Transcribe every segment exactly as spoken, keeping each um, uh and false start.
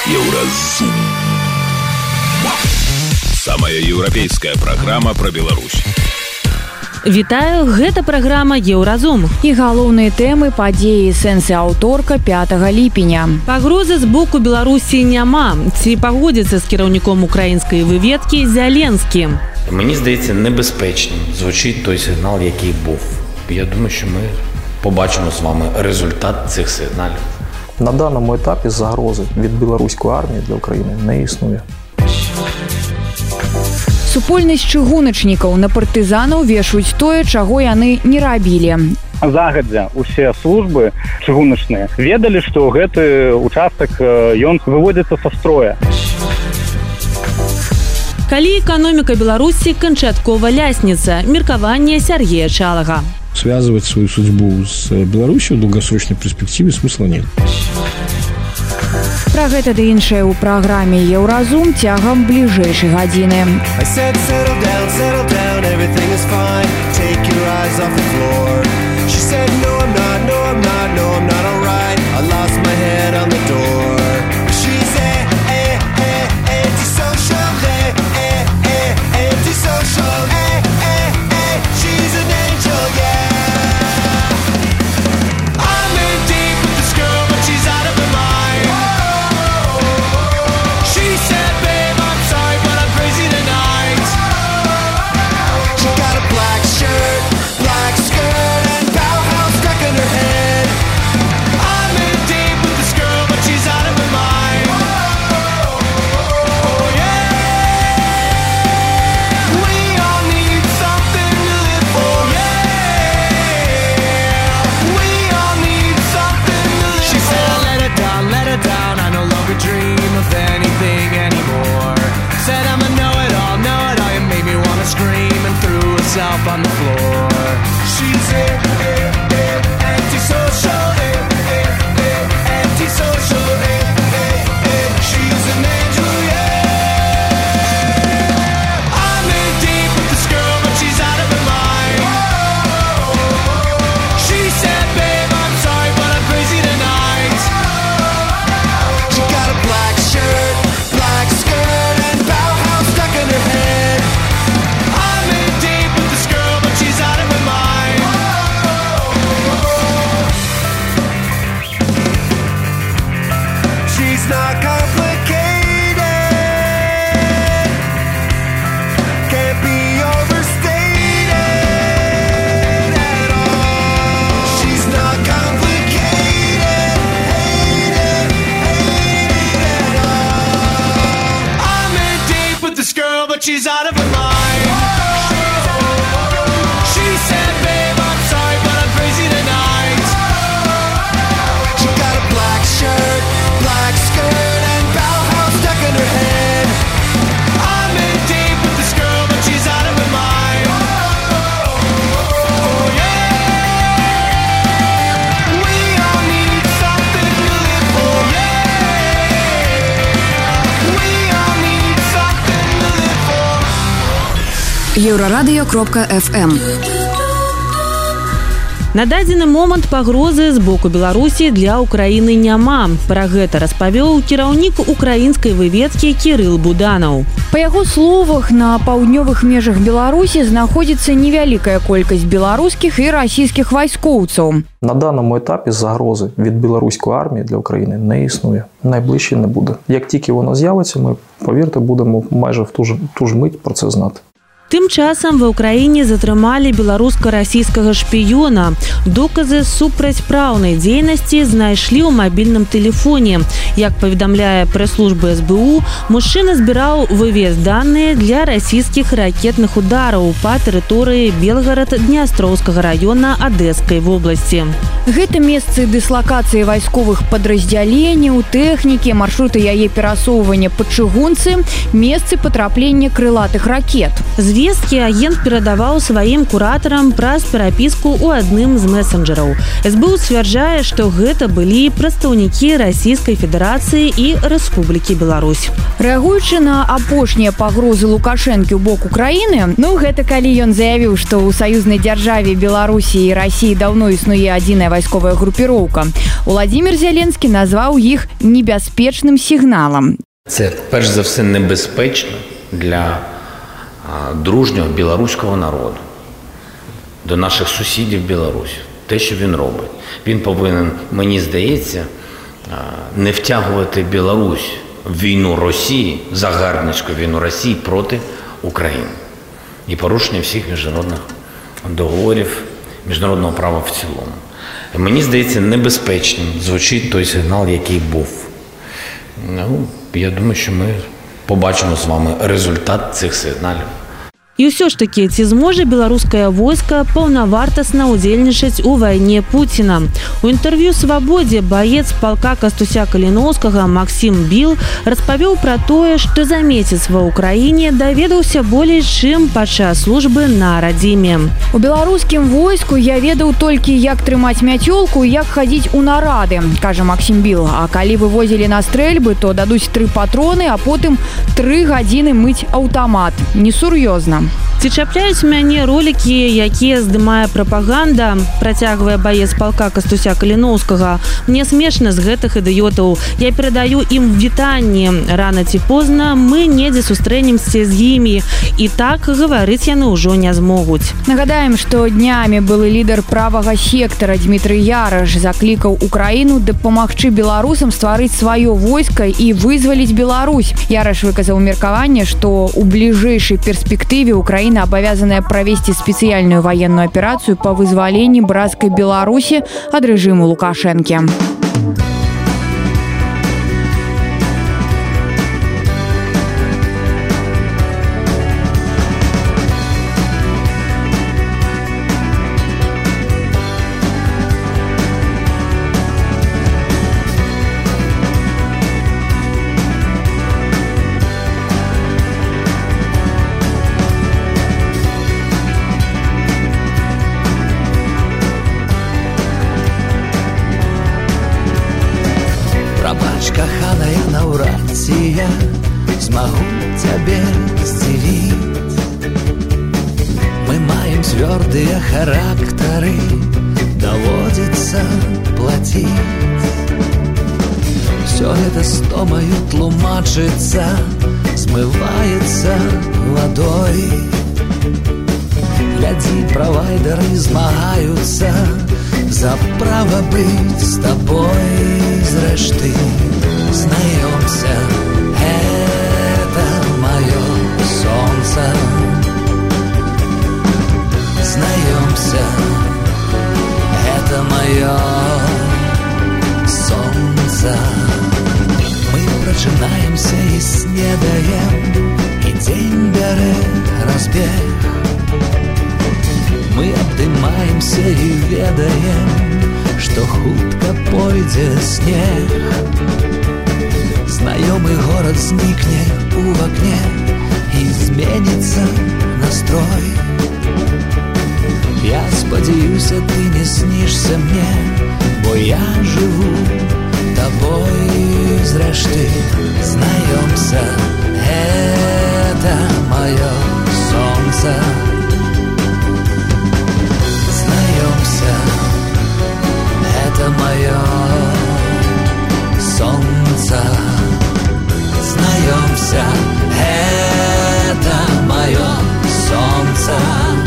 Еўразум. Самая еўрапейская праграма пра Беларусь. Вітаю, гэта праграма Еўразум. І галоўныя тэмы, падзеі, сэнсы аўторка пятага ліпеня. Пагрозы з боку Беларусі няма. Ці пагодзіцца з кіраўніком украінскай выведкі Зяленскім? Мені здається, небезпечним звучить той сигнал, який був. Я думаю, що ми побачимо з вами результат цих сигналів. На даному етапі загрози від білоруської армії для України не існує. Супольнасць чыгуначнікаў на партызанаў вешаюць тое, чаго яны не рабілі. Загадзя усе службы чыгуначныя ведалі, што гэты участак ён выводзіцца са строя. Калі эканоміка Беларусі канчаткова лясніца, меркаванне Сергея Чалага. Связывать свою судьбу с Беларусью в долгосрочной перспективе смысла нет. Пра гэта ды іншае ў праграме Еўразум цягам бліжэйшай гадзіны. On the floor, she's a, a, a, antisocial, a, a, a, antisocial, a, a, a, she's an angel, yeah. I'm in deep with this girl, but she's out of her mind. She said, babe, I'm sorry, but I'm crazy tonight. She got a black shirt, black skirt, and Bauhaus stuck in her head. I'm in deep with this girl, she's out of her mind. She's not complicated, can't be overstated at all. She's not complicated, hated, hated at all. I'm in deep with this girl, but she's out of her mind. Еўрарадыё кропка эф эм. На дадзены момант пагрозы з боку Беларусі для Украіны няма. Пра гэта распавёў кіраўнік украінскай выведкі Кірыл Буданаў. Па яго словах, на паўднёвых межах Беларусі знаходзіцца невялікая колькасць беларускіх і расійскіх вайскоўцаў. На даному етапі загрози від білоруської армії для України не існує. Найближче не буде. Як тільки воно з'явиться, ми, повірте, будемо майже в ту ж, ту ж мить про це знати. Тым часам ва ўкраіне затрымалі беларуска-расійскага шпіёна. Доказы супрацьпраўнай дзейнасці знайшлі ў мабільным тэлефоне. Як паведамляе прэс-служба эс бэ у, мужчына збіраў вывез даныя для расійскіх ракетных удараў па тэрыторыі Белгарад-Днястроўскага раёна Адэскай вобласці. Гэта месцы дыслакацыі вайсковых падраздзяленняў, тэхнікі, маршруты яе перасоўвання па чыгунцы, месцы патраплення крылатых ракет. Звесткі агент перадаваў сваім куратарам праз перапіску ў адным з месенджераў. эс бэ у сцвярджае, што гэта былі прадстаўнікі Расійскай Федэрацыі Федэрацыі і Рэспублікі Беларусь. Рэагуючы на апошнія пагрозы Лукашэнкі ў бок Украіны, ну гэта калі ён заявіў, што ў саюзнай дзяржаве Беларусі і Расіі даўно існуе адзіная вайсковая групіроўка, Уладзімір Зеленскі назваў іх небяспечным сігналам. Це, перш за все, небезпечно для а, дружнього білоруського народу, до наших сусідів Білорусі. Те, що він робить. Він повинен, мені здається, а, не втягувати Білорусь в війну Росії, загарбницьку війну Росії проти України. І порушення всіх міжнародних договорів, міжнародного права в цілому. Мені здається, небезпечним звучить той сигнал, який був. Ну, я думаю, що ми побачимо з вами результат цих сигналів. І ўсё ж такі, ці зможа беларускае войска паўнавартасна ўдзельнічаць у вайне Пуціна. У інтэрв'ю «Свабодзе» баец палка Кастуся Каліноўскага Максім Біл распавёў пра тое, што за месяц ва ўкраіне даведаўся болей, чым падчас службы на радзіме. У беларускім войску я ведаў толькі, як трымаць мяцёлку і як хадзіць у нарады, кажа Максім Біл. А калі вывозілі на стрэльбы, то дадуць тры патроны, а потым тры гадзіны мыць аўтамат. Несур'ёзна. Ці чапляюць мяне ролікі, якія здымае прапаганда, працягвае баец палка Кастуся Каліноўскага. Мне смешна з гэтых ідыётаў. Я перадаю ім вітанні. Рана ці позна мы недзе сустрэнемся з імі. І так гаварыць яны ўжо не змогуць. Нагадаем, што днямі былы лідар правага сектара Дмітрый Яраш заклікаў Украіну дапамагчы беларусам стварыць сваё войска і вызваліць Беларусь. Яраш выказаў меркаванне, што ў бліжэйшай перспектыве Украина обязанная провести специальную военную операцию по вызволению братской Беларуси от режима Лукашенко. Каханая, наўрад ці я змагу цябе здзівіць. Мы маем цвёрдыя характары, даводзіцца плаціць. Всё гэта стомаю тлумачыцца, змываецца вадой. Глядзі, правайдары змагаюцца за права быць з табой. Зрэшты, знаёмся, это маё солнце. Знаёмся, это маё солнце. Мы прачынаемся і снедаем, і дзень бярэ разбег. Мы абдымаемся і ведаем, што хутка пойдзе снег. Знаёмы горад знікне у вакне і зменіцца настрой. Я спадзяюся, ты не снішся мне, бо я жыву табой. Зрэшты, знаёмся, это маё солнце. Знаёмся, это моё солнце. Знаёмся, это моё солнце.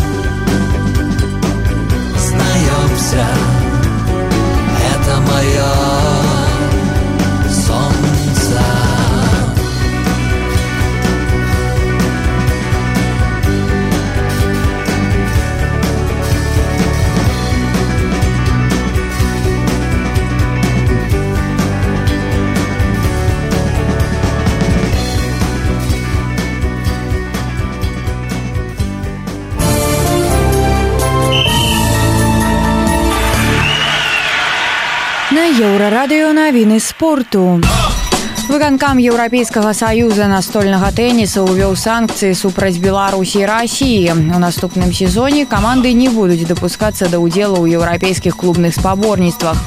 Знаёмся, это моё солнце. Еўрарадыё навіны спорту. Выканкам Еўрапейскага саюза настольнага тэніса ўвёў санкцыі супраць Беларусі і Расіі. У наступным сезоне каманды не будуць дапускацца да ўдзелу ў еўрапейскіх клубных спаборніцтвах.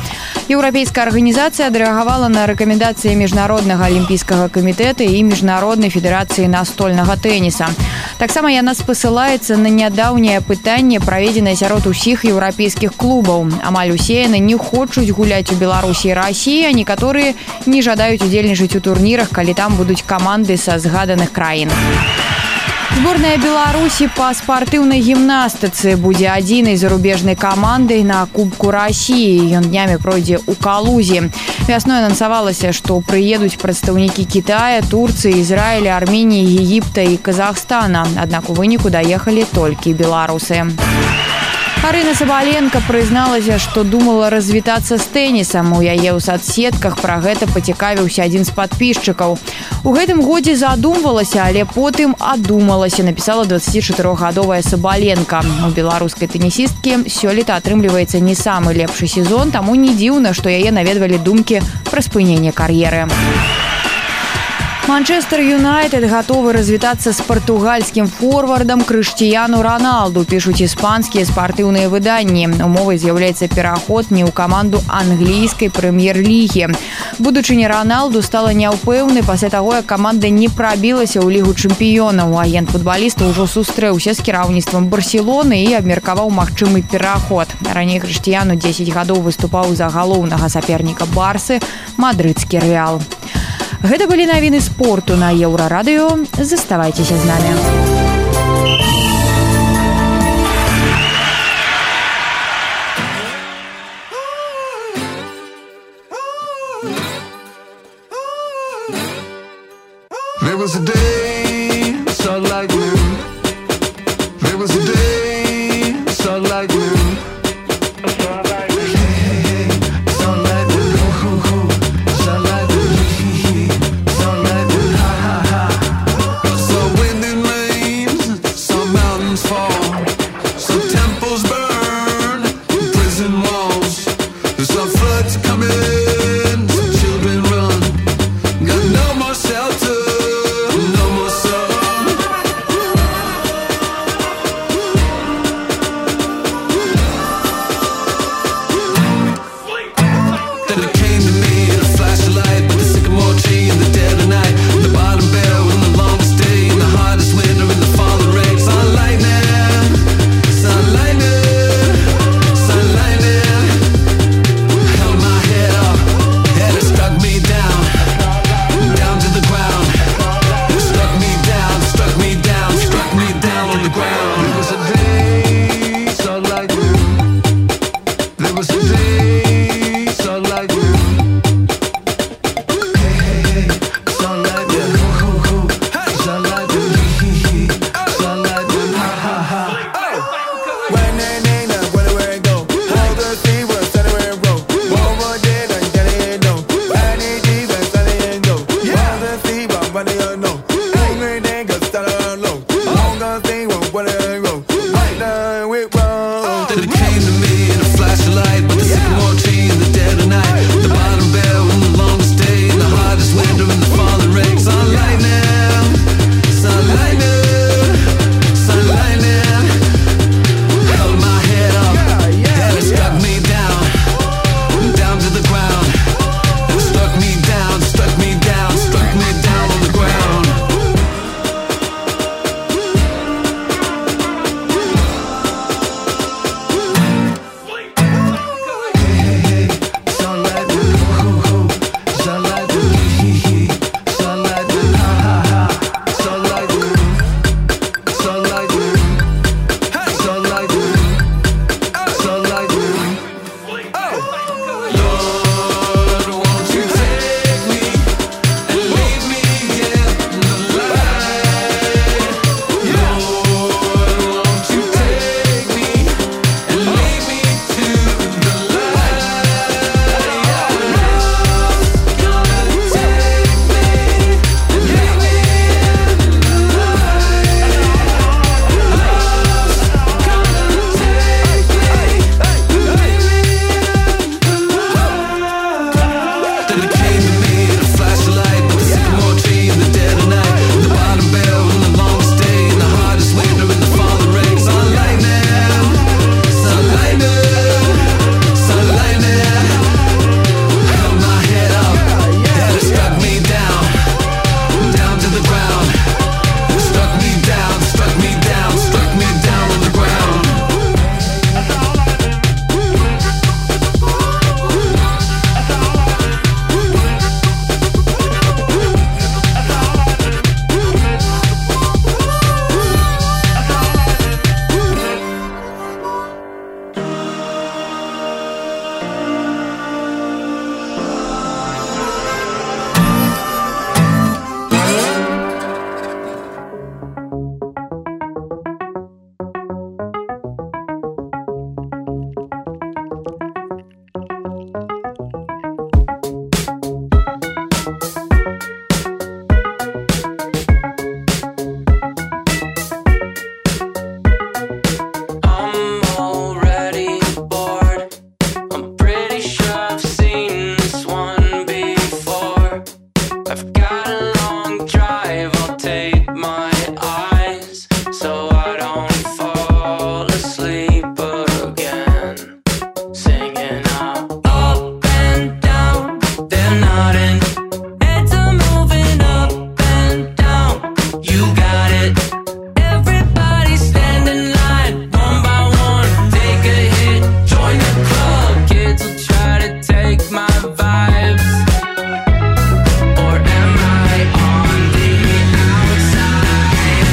Еўрапейская арганізацыя адрэагавала на рэкамендацыі міжнароднага алімпійскага камітэта і міжнароднай федэрацыі настольнага тэніса. Таксама яна спасылаецца на нядаўняе пытанне, праведзенае сярод усіх еўрапейскіх клубаў. Амаль усе яны не хочуць гуляць у Беларусі і Расіі, а некаторыя не жадаюць удзельнічаць у турнірах, калі там будуць каманды са згаданых краін. Зборная Беларусі па спартыўнай гімнастыцы будзе адзінай зарубежнай камандай на Кубку Расіі. Ён днямі пройдзе ў Калузе. Вясной анансавалася, што прыедуць прадстаўнікі Кітая, Турцыі, Ізраіля, Арменіі, Егіпта і Казахстана. Аднак у выніку даехалі толькі беларусы. Арына Сабаленко прызналася, што думала развітацца з тэнісам. У яе ў садсетках пра гэта пацікавіўся адзін з падпісчыкаў. У гэтым годзе задумвалася, але потым адумалася, напісала дваццацічатырохгадовая Сабаленко. У беларускай тэнісісткі сёлета атрымліваецца не самы лепшы сезон, таму не дзіўна, што яе наведвалі думкі пра спыненне кар'еры. Манчестер Юнайтед гатовы развітацца з партугальскім форвардам Крыштіяну Роналду, пішуць іспанскія спартыўныя выданні. Умовай з'яўляецца пераход не ў каманду англійскай прэм'ер-лігі. Будучыня Роналду стала няўпэўнай пасля таго, як каманда не прабілася ў лігу чэмпіёнаў. Агент футбаліста ўжо сустрэўся з кіраўніцтвам Барселоны і абмеркаваў магчымы пераход. Раней Крыштіяну дзесяць гадоў выступаў за галоўнага саперніка Барсы мадрыдскі Рэал. Гэта былі навіны спорту на Еўрарадыё. Заставайцеся з намі. There was a day, saw lightning. There was a day, saw lightning. Shelter, no more sun. I've got a long drive, I'll take my eyes so I don't fall asleep again. Singing out up and down, they're nodding. Heads are moving up and down. You got it. Everybody stand in line, one by one. Take a hit, join the club. Kids will try to take my vibes. Or am I on the outside?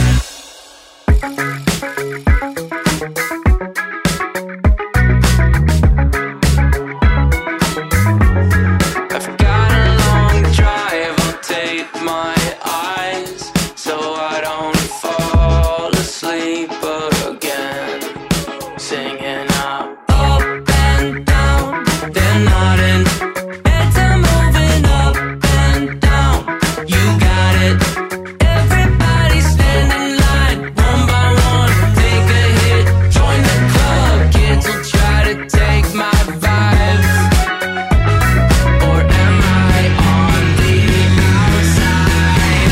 I've got a long drive, I'll take my eyes so I don't fall asleep again. Singing out up and down, they're nodding. Heads are moving up and down. You got it. Everybody stand in line, one by one. Take a hit, join the club. Kids will try to take my vibes. Or am I on the outside?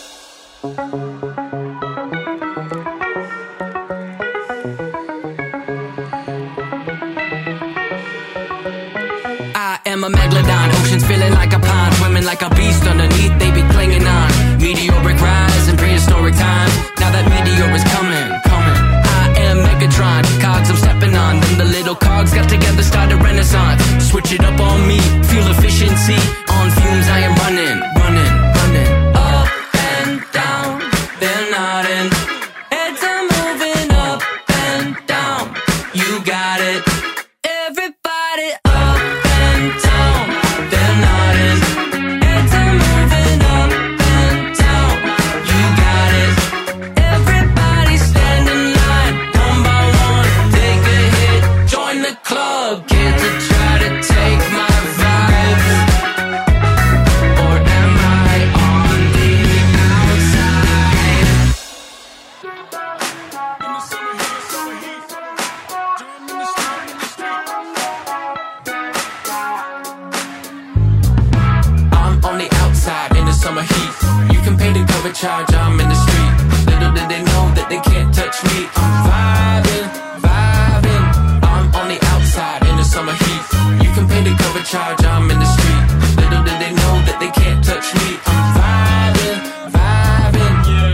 I am a megalodon, oceans feeling like a pond, swimming like a beast underneath, they be clinging on. Meteoric rise in prehistoric times, now that meteor is coming, coming. I am Megatron, cogs I'm stepping on, then the little cogs got together, started renaissance. Switch it up on me, fuel efficiency, on fumes I am running, running, running. Up and down, they're nodding. Heads are moving up and down. You got it. Everybody up and down, they're nodding. Heads are moving up and down. You got it. Everybody stand in line, one by one. Take a hit, join the club. Kids will try to take my vibes. Or am I on the outside? I'm on the outside in the summer heat. You can pay the cover charge, I'm in the street. Little did they know that they can't touch me. I'm vibing, vibing. I'm on the outside in the summer heat. You can pay the cover charge, I'm in the street. Little did they know that they can't touch me. I'm vibing, vibing.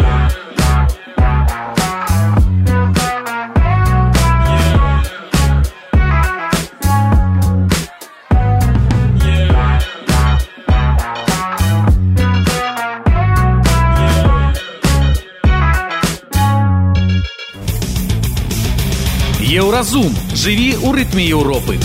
Еўразум. Жыві ў рытме Еўропы.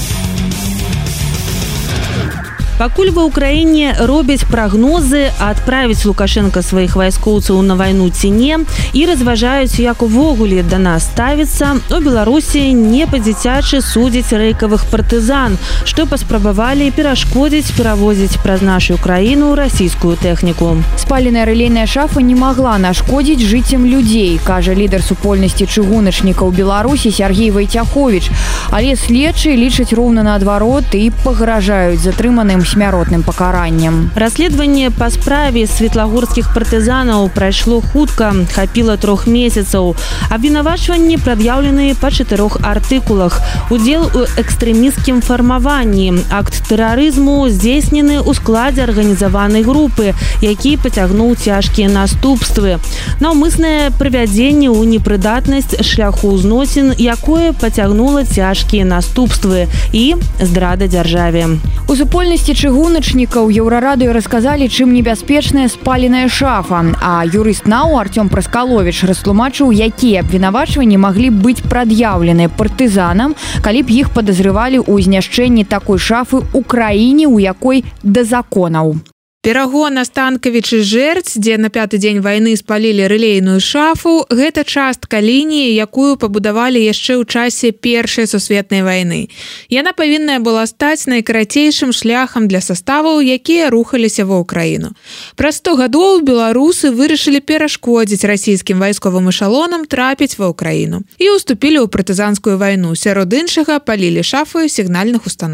Пакуль ва ўкраіне робяць прагнозы, адправіць Лукашенка сваіх вайскоўцаў на вайну ці не, і разважаюць, як увогуле да нас ставіцца, у Беларусі не па-дзіцячы судзяць рэйкавых партызан, што паспрабавалі перашкодзіць перавозіць праз нашу краіну расійскую тэхніку. Спаленая рэлейная шафа не магла нашкодзіць жыццям людзей, кажа лідар супольнасці чыгуначнікаў Беларусі Сергей Вайцяховіч. Але следчыя лічаць роўна наадварот і пагражаюць затрыманым смяротным пакараннем. Расследаванне па справе светлагорскіх партызанаў прайшло хутка, хапіла трох месяцаў. Абвінавачванні прад'яўлены па чатырох артыкулах. Удзел у экстрэмісцкім фармаванні, акт тэрарызму здзейснены ў складзе арганізаванай групы, які пацягнуў цяжкія наступствы. Наўмыснае прывядзенне ў непрыдатнасць шляху ўзносін, якое пацягнула цяжкія наступствы і здрада дзяржаве. У супольнасці чыгуначнікаў Еўрарадыё расказалі, чым небяспечная спаленая шафа, а юрыст НАУ Артём Праскаловіч растлумачыў, якія абвінавачванні маглі быць прад'яўлены партызанам, калі б іх падазрывалі ў знішчэнні такой шафы ў краіне, у якой да законаў. Перагон Станкавічы Жэрдзь, дзе на пяты дзень вайны спалілі рэлейную шафу, гэта частка лініі, якую пабудавалі яшчэ ў часе першай сусветнай вайны. Яна павінная была стаць найкарацейшым шляхам для саставаў, якія рухаліся ва ўкраіну. Праз сто гадоў беларусы вырашылі перашкодзіць расійскім вайсковым эшалонам трапіць ва ўкраіну і ўступілі ў партызанскую вайну. Сярод іншага палілі шафы сігнальных установак.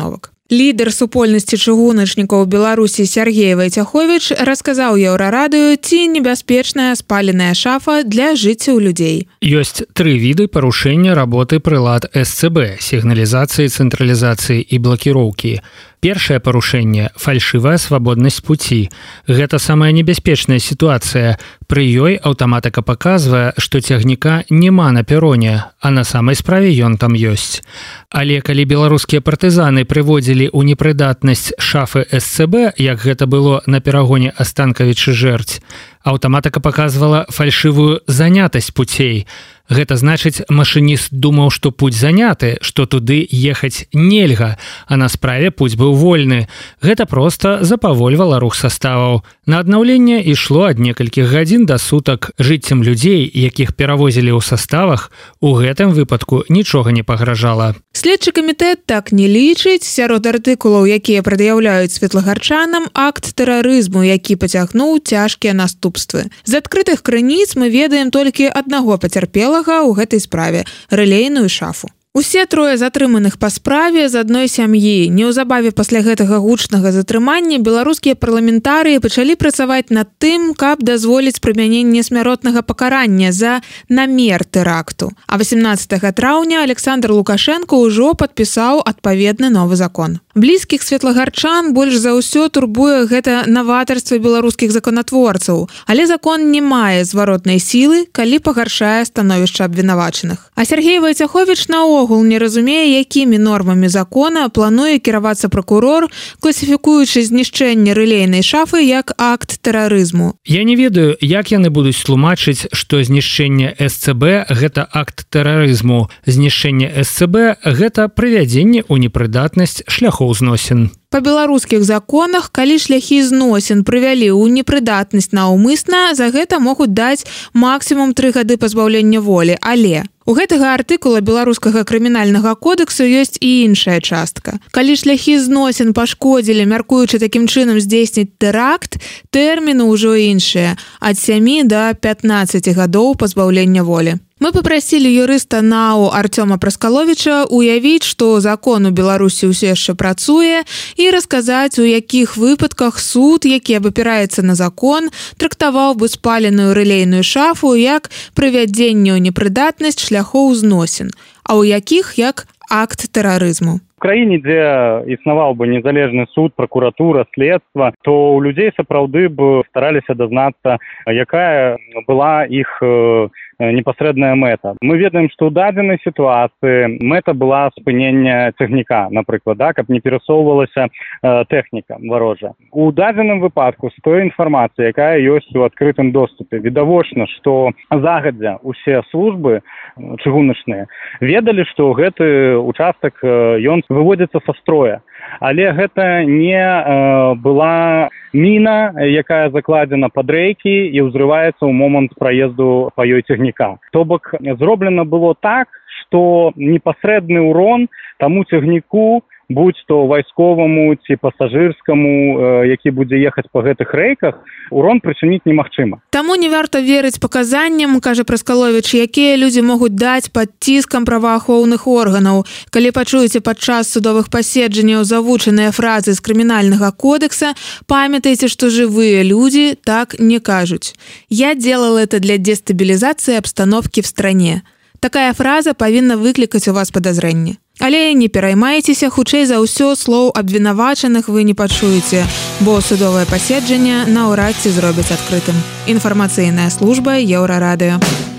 Лідар супольнасці чыгуначнікаў Беларусі Сергей Вайцяховіч расказаў Еўрарадыё, ці небяспечная спаленая шафа для жыцця ў людзей. Ёсць тры віды парушэння работы прылад эс цэ бэ – сігналізацыі, цэнтралізацыі і блакіроўкі. Першае парушэнне – фальшывая свабоднасць пуці. Гэта самая небяспечная сітуацыя. Пры ёй аўтаматыка паказвае, што цягніка няма на пероне, а на самай справе ён там ёсць. Але калі беларускія партызаны прыводзілі ў непрыдатнасць шафы эс цэ бэ, як гэта было на перагоне Астанкавіч-Жэрдзь, аўтаматыка паказвала фальшывую занятасць пуцей. Гэта значыць, машыніст думаў, што путь заняты, што туды ехаць нельга, а на справе путь быў вольны. Гэта проста запавольвала рух саставаў. На аднаўленне ішло ад некалькіх гадзін да сутак. Жыццям людзей, якіх перавозілі ў саставах, у гэтым выпадку нічога не пагражала. Следчы камітэт так не лічыць. Сярод артыкулаў, якія прад'яўляюць светлагарчанам, акт тэрарызму, які пацягнуў цяжкія наступствы. З адкрытых крыніц мы ведаем толькі аднаго пацярпелага ў гэтай справе – рэлейную шафу. Усе трое затрыманых па справе з адной сям'і. Неўзабаве пасля гэтага гучнага затрымання беларускія парламентарыі пачалі працаваць над тым, каб дазволіць прымяненне смяротнага пакарання за намер тэракту. А васемнаццатага траўня Александр Лукашенко ўжо падпісаў адпаведны новы закон. Блізкіх светлагарчан больш за ўсё турбуе гэта наватарства беларускіх законатворцаў, але закон не мае зваротнай сілы, калі пагаршае становішча абвінавачаных. А Сергей Вайцяховіч наогул не разумее, якімі нормамі закона плануе кіравацца пракурор, класіфікуючы знішчэнне рэлейнай шафы як акт тэрарызму. Я не ведаю, як яны будуць тлумачыць, што знішчэнне эс цэ бэ – гэта акт тэрарызму. Знішчэнне эс цэ бэ – гэта прывядзенне ў непрыдатнасць шляхоў зносін. Па беларускіх законах, калі шляхі зносін прывялі ў непрыдатнасць наўмысна, за гэта могуць даць максімум тры гады пазбаўлення волі. Але у гэтага артыкула беларускага крымінальнага кодексу ёсць і іншая частка. Калі шляхі зносін пашкодзілі, мяркуючы такім чынам здзейсніць тэракт, тэрміны ўжо іншыя – ад сямі да пятнаццаці гадоў пазбаўлення волі. Мы папрасілі юрыста НАУ Артёма Праскаловіча уявіць, што закон у Беларусі ўсё яшчэ працуе, і расказаць, у якіх выпадках суд, які абапіраецца на закон, трактаваў бы спаленую рэлейную шафу як прывядзенне ў непрыдатнасць шляхоў зносін, а ў якіх як акт тэрарызму. В краіне, дзе існаваў бы незалежны суд, пракуратура, следства, то ў людзей сапраўды б стараліся дазнацца, якая была іх непасрэдная мэта. Мы ведаем, што ў дадзенай сітуацыі мэта была спынення цягніка, напрыклад, да, каб не перасоўвалася э, тэхніка варожа. У дадзеным выпадку з той інфармацыі, якая ёсць у адкрытым доступе, відавочна, што загадзя усе службы чыгуначныя ведалі, што гэты участак ён выводзіцца са строя. Але гэта не э, была міна, якая закладзена пад рэйкі і ўзрываецца ў момант праезду па ёй цягніка. То бок зроблена было так, што непасрэдны ўрон таму цягніку, будь то вайсковаму ці пасажырскаму, які будзе ехаць па гэтых рэйках, урон прычыніць немагчыма. Таму не варта верыць паказанням, кажа Праскаловіч, якія людзі могуць даць пад ціскам праваахоўных органаў. Калі пачуеце падчас судовых паседжанняў завучаныя фразы з крымінальнага кодекса, памятайце, што жывыя людзі так не кажуць. Я делал это для дестабілізацыі обстановки в стране. Такая фраза павінна выклікаць у вас падазрэнне. Але не пераймайцеся, хутчэй за ўсё слоў абвінавачаных вы не пачуеце, бо судовае паседжанне наўрад ці зробяць адкрытым. Інфармацыйная служба Еўрарадыё.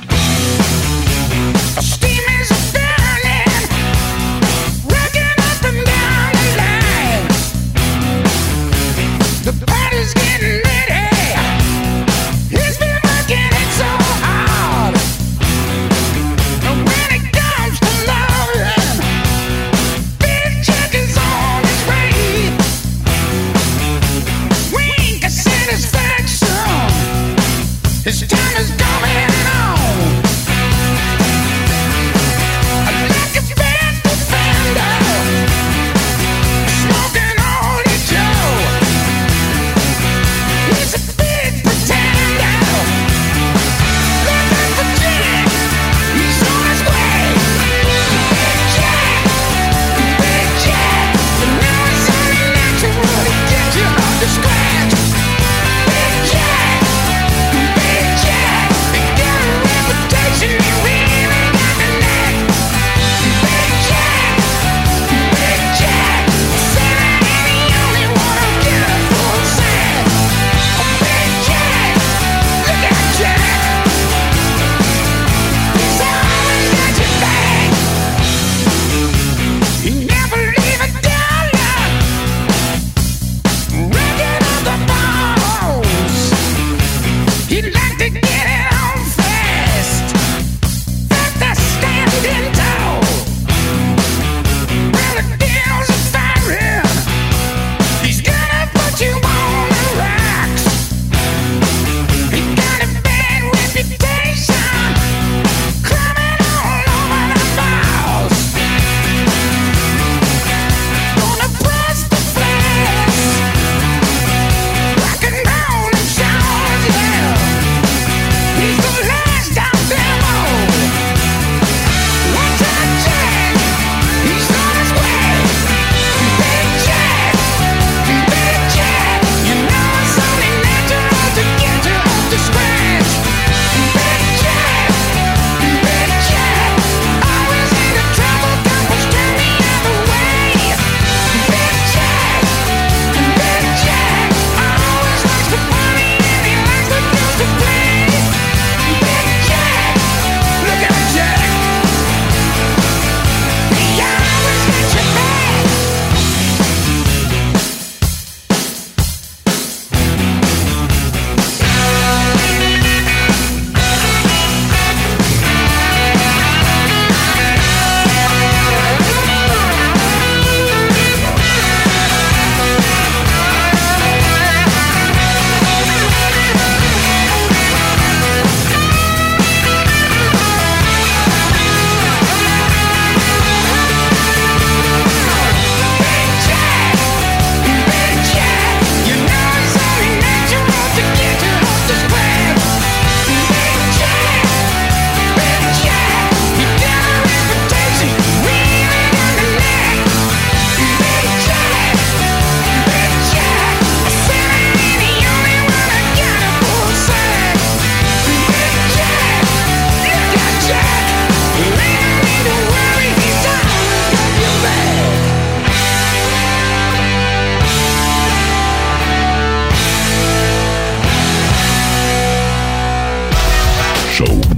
His time is coming on. Like a bad defender, smoking on his Joe. He's a big pretender, looking for Jack. He's on his way. Big Jack, Big Jack, and now he's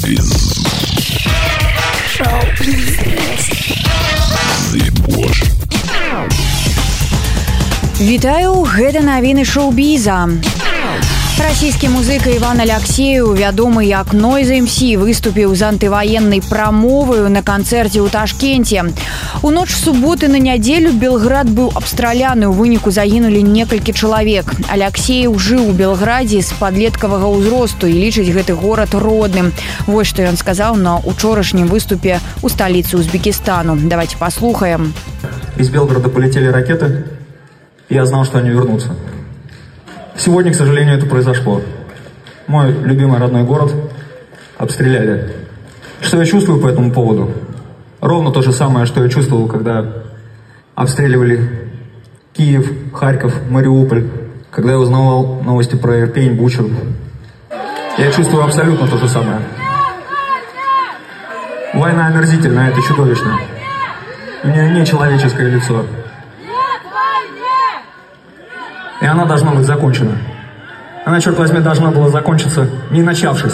Вітаю, гэта навіны шоу-біза. Расійскі музыка Іван Аляксеев, вядомы як Noise эм сі, выступіў з антываеннай прамоваю на канцэрце ў Ташкенце. У ноч суботы на нядзелю Белград быў абстраляны, у выніку загінулі некалькі чалавек. Аляксеев жыў у Белградзе з падлеткавага ўзросту і лічыць гэты горад родным. Вось што ён сказаў на учорашнім выступе ў сталіцы Узбекистану. Давайте послухаем. Из Белграда полетели ракеты. Я знал, что они вернутся. Сегодня, к сожалению, это произошло. Мой любимый родной город обстреляли. Что я чувствую по этому поводу? Ровно то же самое, что я чувствовал, когда обстреливали Киев, Харьков, Мариуполь, когда я узнавал новости про Ирпень, Бучу. Я чувствую абсолютно то же самое. Война омерзительная, это чудовищно. У нее нечеловеческое лицо. И она должна быть закончена. Она, черт возьми, должна была закончиться, не начавшись.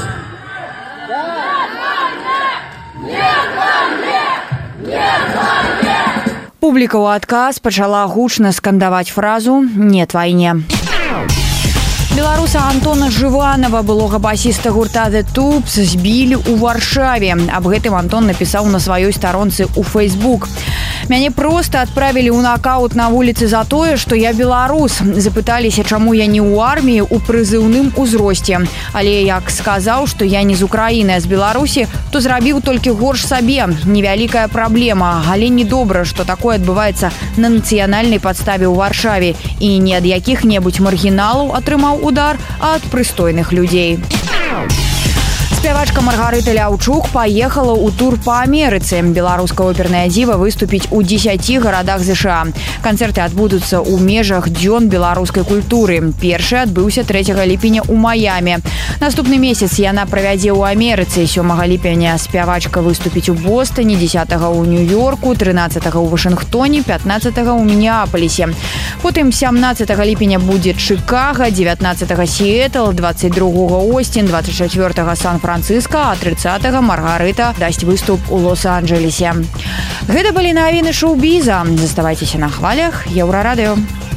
Публіка ў адказ пачала гучна скандаваць фразу «Нет вайне». Беларуса Антона Жыванова, былога басіста гурта The Tubes, збілі ў Варшаве. Аб гэтым Антон напісаў на сваёй старонцы ў Facebook. Мяне проста адправілі ў нокаут на вуліцы за тое, што я беларус. Запыталіся, чаму я не ў арміі ў прызыўным узросце. Але як сказаў, што я не з Украіны, а з Беларусі, то зрабіў толькі горш сабе. Невялікая праблема, але не добра, што такое адбываецца на нацыянальнай падставе ў Варшаве. І не ад якіх-небудзь маргіналаў атрымаў удар, а ад прыстойных людзей. Спявачка Маргарыта Ляўчук паехала ў тур па Амерыцы. Беларуская оперная дзіва выступіць у дзесяці гарадах ЗША. Канцэрты адбудуцца ў межах дзён беларускай культуры. Першы адбыўся трэцяга ліпеня ў Маямі. Наступны месяц яна правядзе ў Амерыцы. сёмага ліпеня спявачка выступіць у Бостоне, дзесятага ў Нью-Йорку, трынаццатага ў Вашынгтоне, пятнаццатага ў Мінеапалісе. Потым сямнаццатага ліпеня будзе Чыкага, дзевятнаццатага Сіэтл, двадцать другога Остин, двадцать чацвёртага Сан-Франциско, а тридцатага Маргарыта дасць выступ у Лос-Анджелесе. Гэта былі навіны шоу-біза. Заставайцеся на хвалях Еўрарадыё.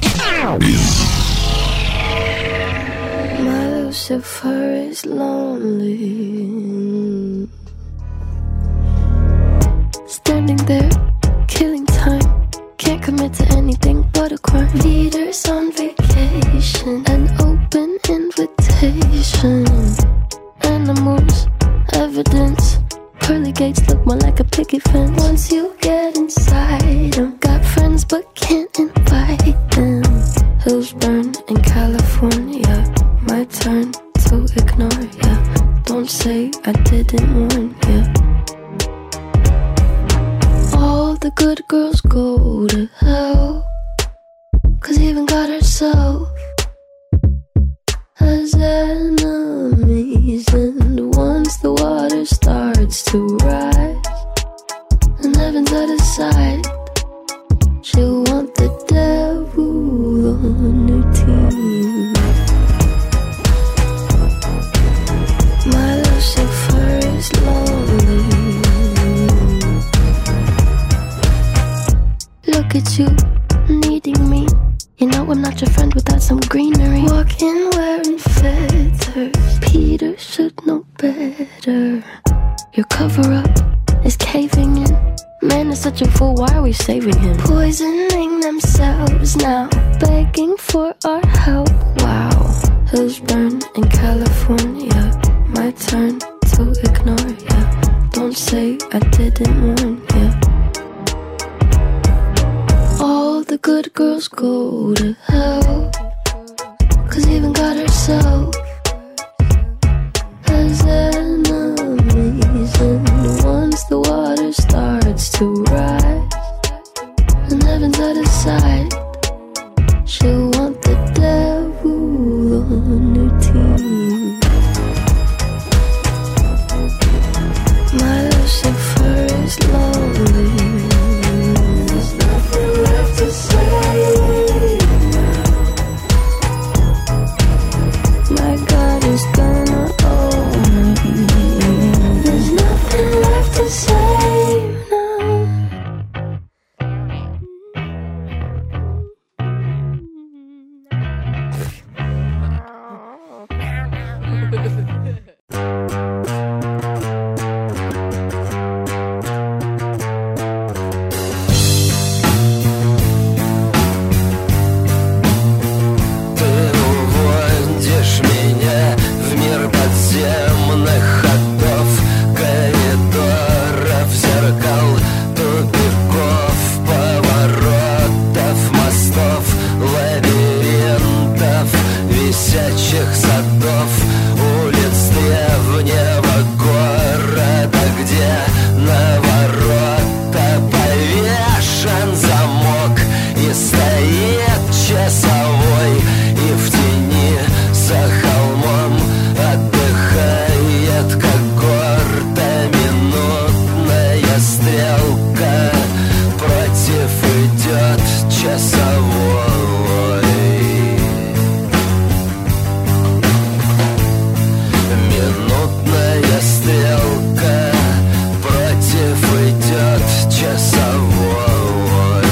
Lucifer is lonely, standing there, killing time, can't commit to anything but a crime. Leaders on vacation, an open invitation, animals, evidence, pearly gates look more like a picket fence. Once you get inside them, got friends but can't invite them. Hills burn in California, my turn to ignore ya. Don't say I didn't warn ya. All the good girls go to hell, 'cause even God herself has enemies. And once the water starts to rise and heaven's out of sight, she'll want the devil on her team. My Lucifer is lonely. Look at you, needing me. You know I'm not your friend without some greenery. Walking wearing feathers, Peter should know better. Your cover-up is caving in. Man is such a fool, why are we saving him? Poisoning themselves now, begging for our help. Wow. Hills burn in California, my turn to ignore ya. Don't say I didn't warn ya. All the good girls go to hell, 'cause even God herself has enemies. And once the water starts to rise and heaven's out of sight, she'll want the devil on her team. My Lucifer is lonely. There's nothing left to say now. My цветных садов, улиц древнего города, где на ворота повешен замок, и стоит часовой, и в тени за холмом отдыхает, как гордо минутная стрелка, против идет часовой. Минутная стрелка, против идет часовой.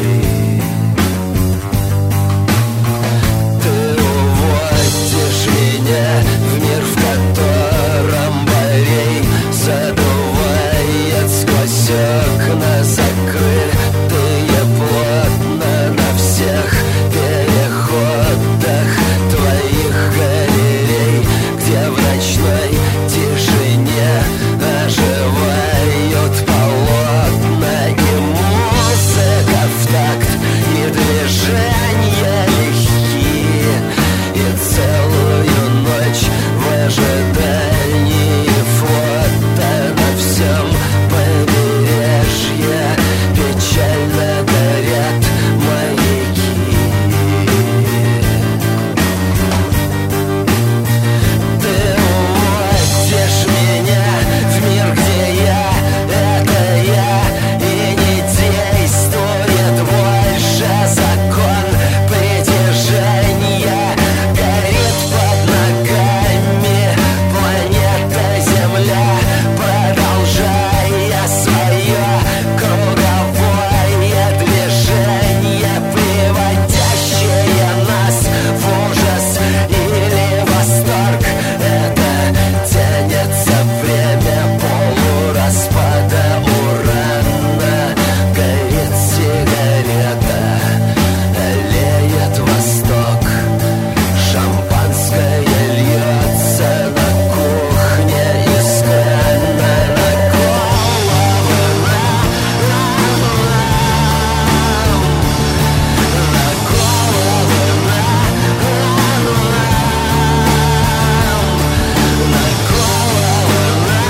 Ты уводишь меня в мир, в котором борей задувает сквозь окна закрытые плотно на всех переходах твоих галерей, где в ночной тишине оживают полотна, и музыка в такт, и движения легкие, и целую ночь в ожидании флота на всем побережье печально горят маяки. Ты уводишь меня в мир, где я — это я, и не действует больше закон притяжения. Горит под ногами планета Земля, продолжая свое круговое движение, приводящее нас в ужас или восторг. Это тянется время полураспада урана. Горит сигарета, леет восток, шампанское льется на кухне из крана, на головы нам, на головы нам, на головы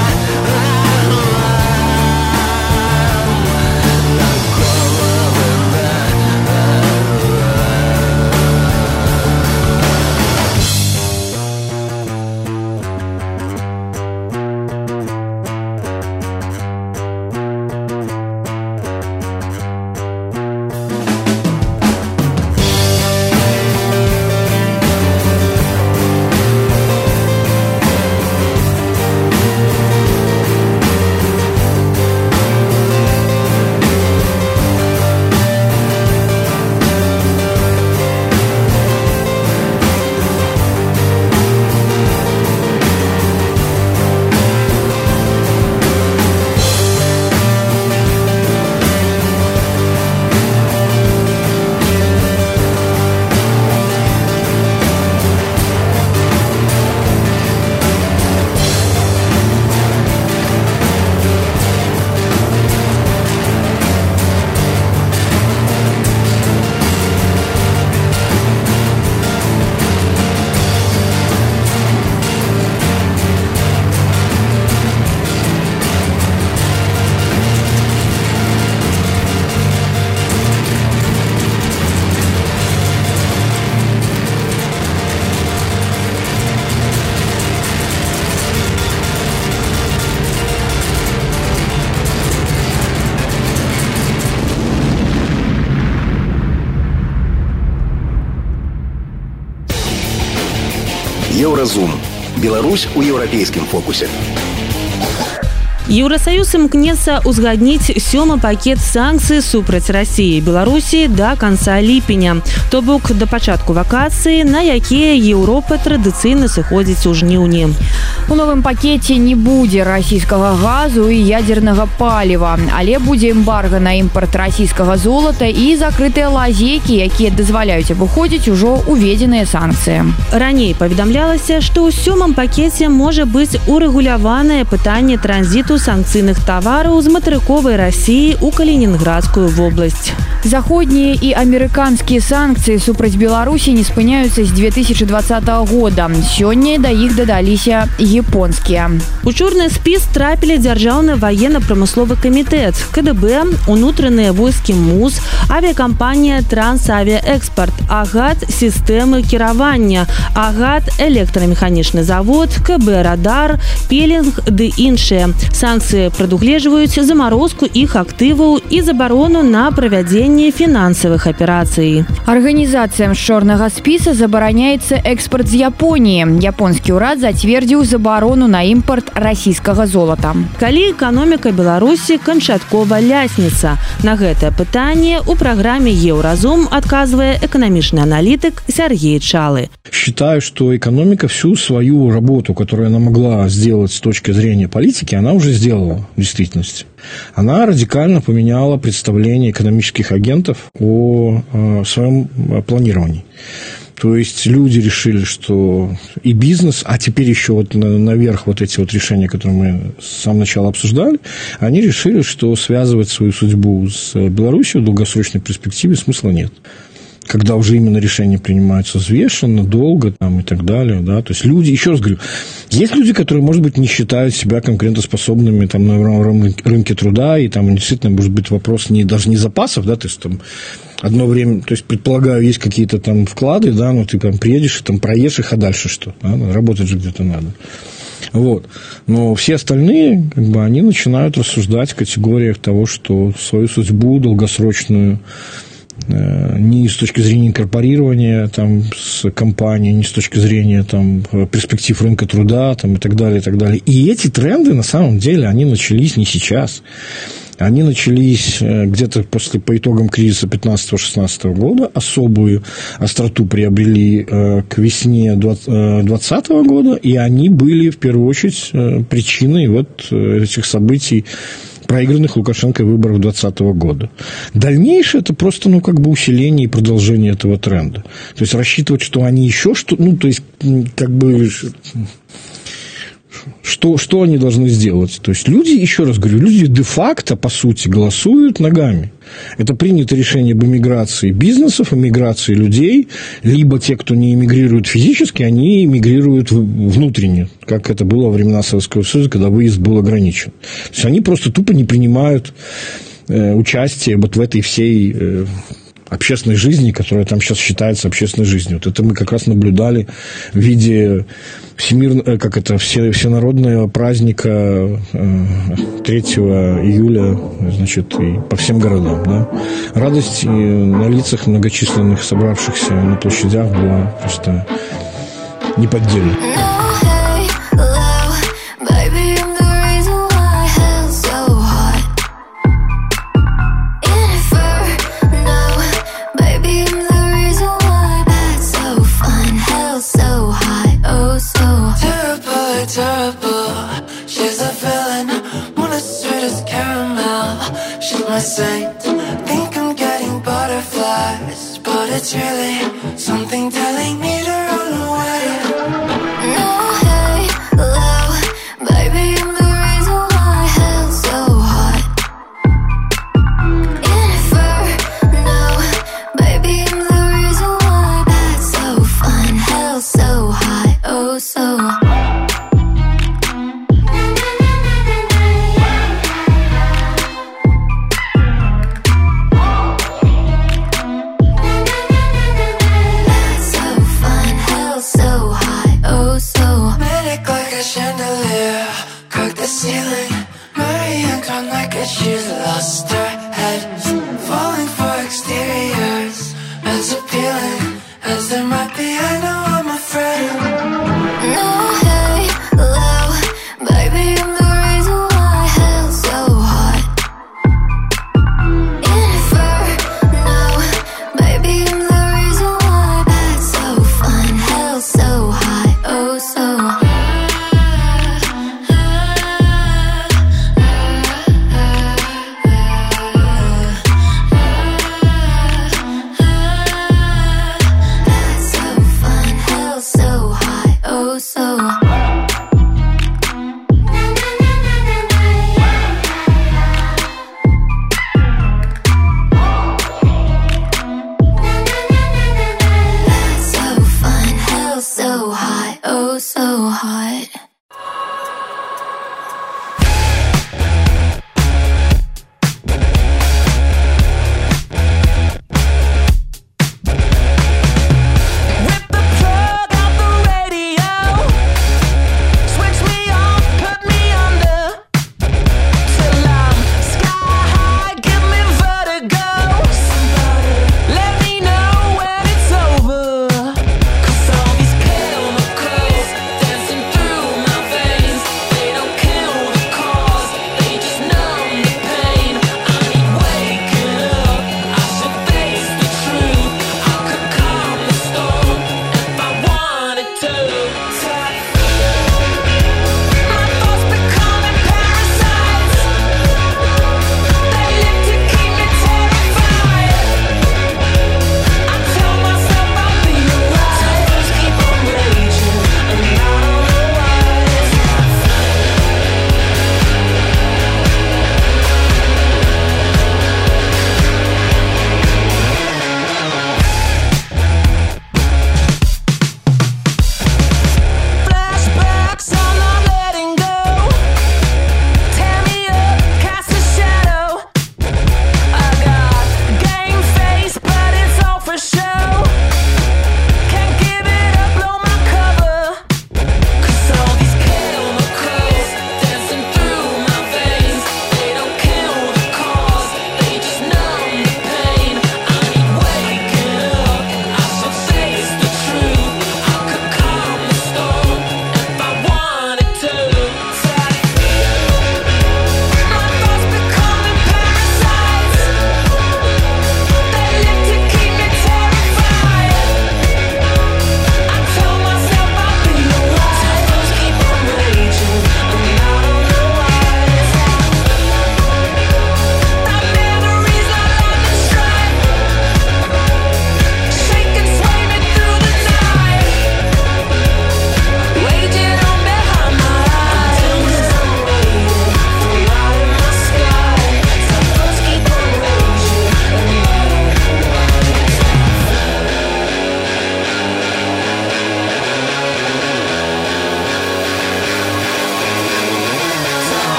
Еўразум. Беларусь у еўрапейскім фокусе. Еўросаюз імкнецца ўзгадніць сёмы пакет санкцый супраць Расіі і Беларусі да канца ліпеня, то бок да пачатку вакацыі, на якія Еўропа традыцыйна сыходзіць у жніўні. У новым пакете не будзе расійскага газу і ядернага паліва, але будзе эмбарга на імпорт расійскага золата і закрытыя лазейкі, якія дазваляюць абыходзіць ужо уведзеныя санкцыі. Раней паведамлялася, што ў сёмым пакеце можа быць урэгуляванае пытанне транзіту санкцыйных тавараў з матэрыковай Расіі ў Калінінградскую вобласць. Заходнія і амерыканскія санкцыі супраць Беларусі не спыняюцца з две тысячи двадцатого года. Сёння да іх дадаліся японскія. У чорны спіс трапілі дзяржаўны ваенна-прамысловы камітэт, КДБ, унутраныя войскі МУЗ, авіякампанія Трансавіаэкспарт, АГАТ сістэмы кіравання, АГАТ электрамеханічны завод, КБ радар, пелінг ды іншыя. Санкцыі прадугледжваюць замарозку іх актываў і забарону на правядзенне фінансавых аперацый. Арганізацыям з чорнага спіса забараняецца экспорт з Японіі. Японскі ўрад зацвердзіў забарону на імпорт расійскага золата. Калі эканоміка Беларусі канчаткова лясніца? На гэтае пытанне у праграме «Еўразум» адказвае эканамічны аналітык Сергей Чалы. Считаю, что экономика всю свою работу, которую она могла сделать с точки зрения политики, она уже сделала в действительности. Она радикально поменяла представление экономических агентов о, о своем планировании. То есть люди решили, что и бизнес, а теперь еще вот наверх вот эти вот решения, которые мы с самого начала обсуждали, они решили, что связывать свою судьбу с Беларусью в долгосрочной перспективе смысла нет. Когда уже именно решения принимаются взвешенно, долго там, и так далее. Да? То есть люди, еще раз говорю, есть люди, которые, может быть, не считают себя конкурентоспособными там, на рынке труда, и там действительно может быть вопрос не, даже не запасов, да, то есть там одно время, то есть, предполагаю, есть какие-то там вклады, да, но ты там приедешь и там проедешь их, а дальше что? Да? Работать же где-то надо. Вот. Но все остальные, как бы, они начинают рассуждать в категориях того, что свою судьбу долгосрочную ни с точки зрения инкорпорирования там, с компанией, ни с точки зрения там, перспектив рынка труда там, и так далее, и так далее. И эти тренды, на самом деле, они начались не сейчас. Они начались где-то после, по итогам кризиса пятнадцатого-шестнадцатого года, особую остроту приобрели к весне двадцатого года, и они были, в первую очередь, причиной вот этих событий, проигранных Лукашенко выборов двадцатого года. Дальнейшее – это просто, ну, как бы усиление и продолжение этого тренда. То есть, рассчитывать, что они еще что, ну, то есть, как бы, что, что они должны сделать? То есть, люди, еще раз говорю, люди де-факто, по сути, голосуют ногами. Это принято решение об эмиграции бизнесов, эмиграции людей, либо те, кто не эмигрируют физически, они эмигрируют внутренне, как это было во времена Советского Союза, когда выезд был ограничен. То есть, они просто тупо не принимают э, участие вот в этой всей э, общественной жизни, которая там сейчас считается общественной жизнью. Вот это мы как раз наблюдали в виде всемир... как это, все... всенародного праздника третьего июля, значит, и по всем городам. Да? Радость на лицах многочисленных собравшихся на площадях была просто неподдельной. Saint, think I'm getting butterflies, but it's really something telling me to run away. No, hey, low, baby, I'm the reason why hell's so hot. Inferno, baby, I'm the reason why that's so fun. Hell's so hot, oh so hot. So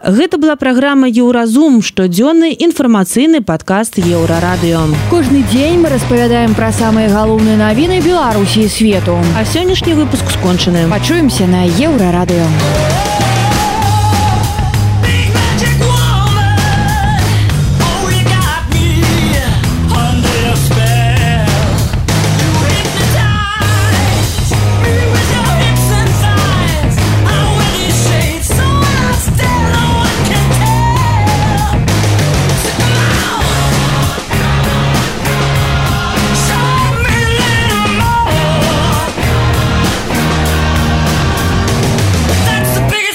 Гэта была праграма Еўразум, штодзённы інфармацыйны падкаст Еўрарадыё. Кожны дзень мы распавядаем пра самыя галоўныя навіны Беларусі і свету. А сённяшні выпуск скончаны. Пачуемся на Еўрарадыё. That's the big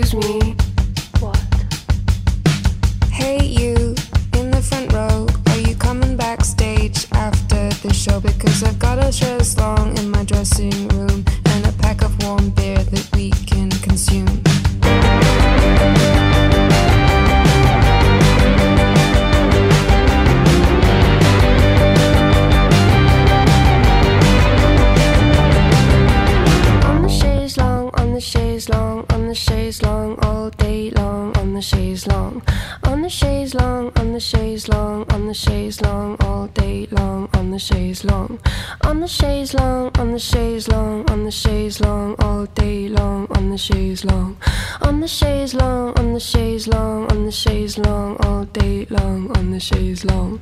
excuse me. What? Hey you, in the front row, are you coming backstage after the show? Because I've got a chaise longue in my dressing room and a pack of warm beer that we can consume. Chaise longue, on the chaise longue, all day long, on the chaise longue, on the chaise longue, on the chaise longue, on the chaise longue, all day long, on the chaise longue, on the chaise longue, on the chaise longue, on the chaise longue, all day long, on the chaise longue, on the chaise longue, on the chaise longue, on the chaise longue, all day long, on the chaise longue.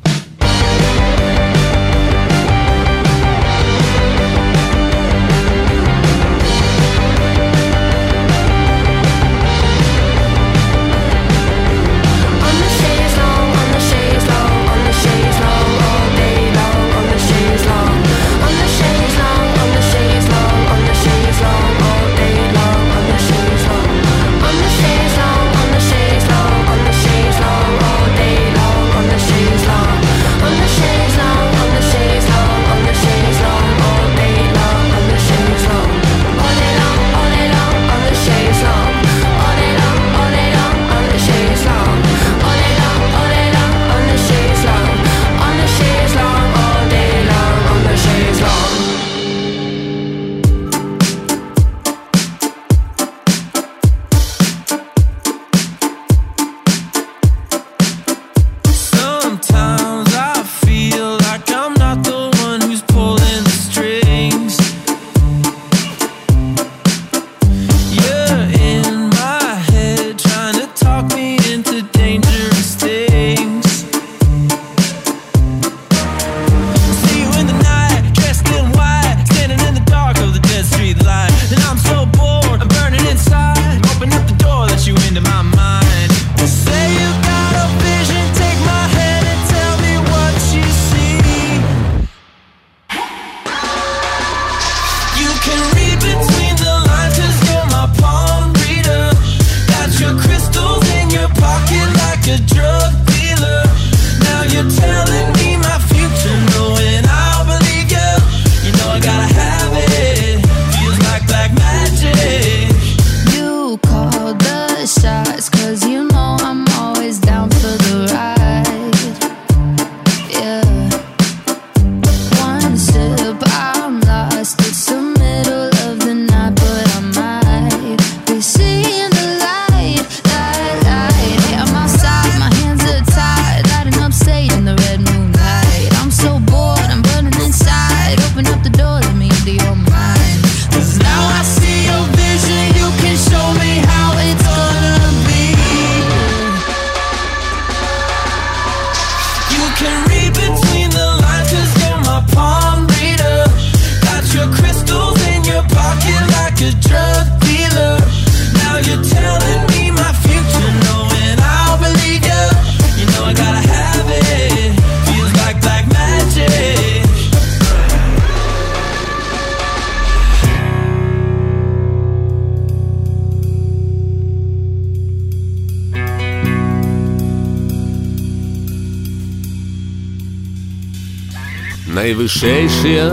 Найвышэйшыя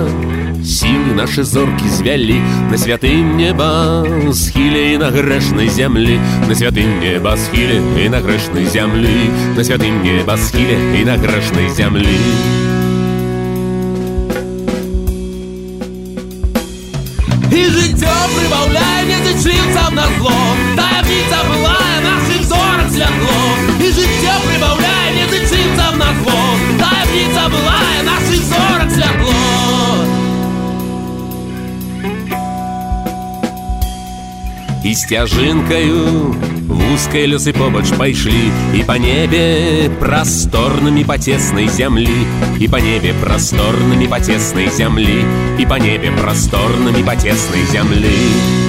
сілы нашы зоркі звялі на святым неба схіле і на грэшнай зямлі, на святым неба схіле і на грэшнай зямлі, на святым неба схіле і на грэшнай зямлі. І жыццё прыбаўляе недзічыўцам на зло, таямніца былая нашых зорак святло. І жыццё прыбаўляе недзічыўцам на зло, таямніца былая нашых зорак святло. І сцяжынкаю вузкай лёсы побач пайшлі, і па небе прасторнымі па цеснай зямлі, і па небе прасторнымі па цеснай зямлі, і па небе прасторнымі па цеснай зямлі.